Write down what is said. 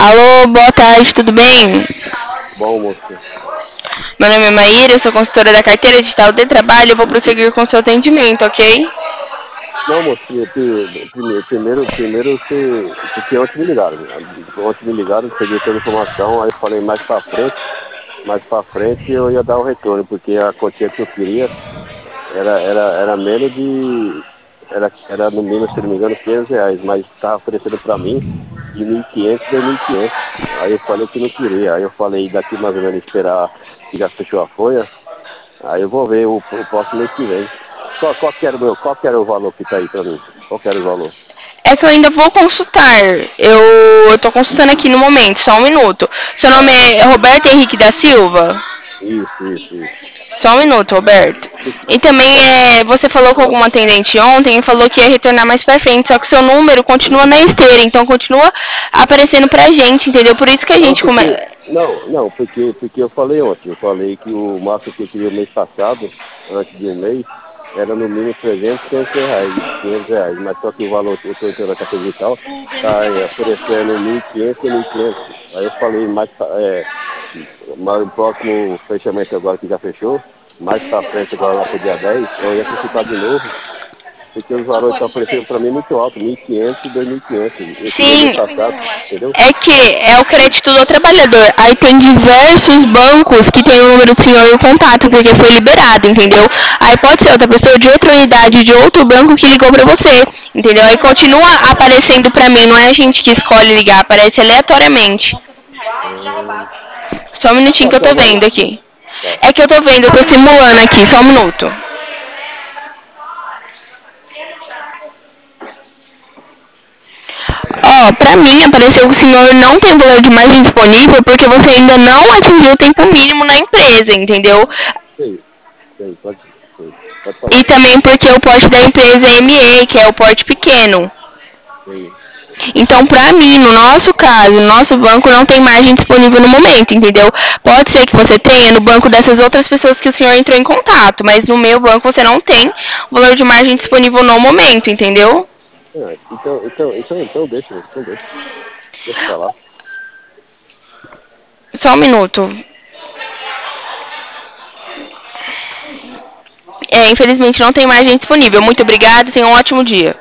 Alô, boa tarde, tudo bem? Bom, moço. Meu nome é Maíra, eu sou consultora da carteira digital de trabalho. Eu vou prosseguir com o seu atendimento, ok? Não, moço, primeiro você. Porque ontem me ligaram. Ontem me ligaram, peguei toda a informação, aí eu falei mais pra frente eu ia dar o retorno, porque a quantia que eu queria era menos de. Era no mínimo, se não me engano, R$ 500, mas estava oferecendo para mim de 1.500 e 2.500. Aí eu falei que não queria. Aí eu falei daqui mais ou menos esperar que já fechou a folha. Aí eu vou ver o próximo mês que vem. Qual que era o valor que tá aí pra mim? Qual que era o valor? É que eu ainda vou consultar. Eu tô consultando aqui no momento, só um minuto. Seu nome Tá. é Roberto Henrique da Silva? Isso. Só um minuto, Roberto. E também você falou com alguma atendente ontem e falou que ia retornar mais pra frente, só que seu número continua na esteira, então continua aparecendo pra gente, entendeu? Por isso que a Não, gente porque. começa. Porque eu falei ontem. Eu falei que o máximo que eu queria mês passado, antes de um mês, era no mínimo 300, R$ 500. Mas só que o valor, eu estou entrando na carteira digital, tá oferecendo 1.500 e 1.500. Aí eu falei mas o próximo fechamento agora que já fechou, mais para frente agora lá pro dia 10 eu ia consultar de novo, porque os valores estão oferecendo para mim muito alto, 1.500 e 2.500. Eu queria mês Sim, passado, entendeu? é que é o crédito do trabalhador. Aí tem diversos bancos que tem o número do senhor e o contato, porque foi liberado, entendeu? Aí pode ser outra pessoa de outra unidade, de outro banco que ligou pra você, entendeu? Aí continua aparecendo pra mim, não é a gente que escolhe ligar, aparece aleatoriamente. Hum, Só um minutinho qual que eu que é tô o vendo valor? aqui. Tá. É que eu tô vendo, eu tô simulando aqui, só um minuto. Ó, pra mim apareceu que o senhor não tem valor de margem disponível porque você ainda não atingiu o tempo mínimo na empresa, entendeu? Sei, pode E falar. também porque o porte da empresa é ME, que é o porte pequeno. Sei. Então, pra mim, no nosso caso, no nosso banco não tem margem disponível no momento, entendeu? Pode ser que você tenha no banco dessas outras pessoas que o senhor entrou em contato, mas no meu banco você não tem valor de margem disponível no momento, entendeu? Então deixa pra lá. Só um minuto. Infelizmente não tem margem disponível. Muito obrigada, tenha um ótimo dia.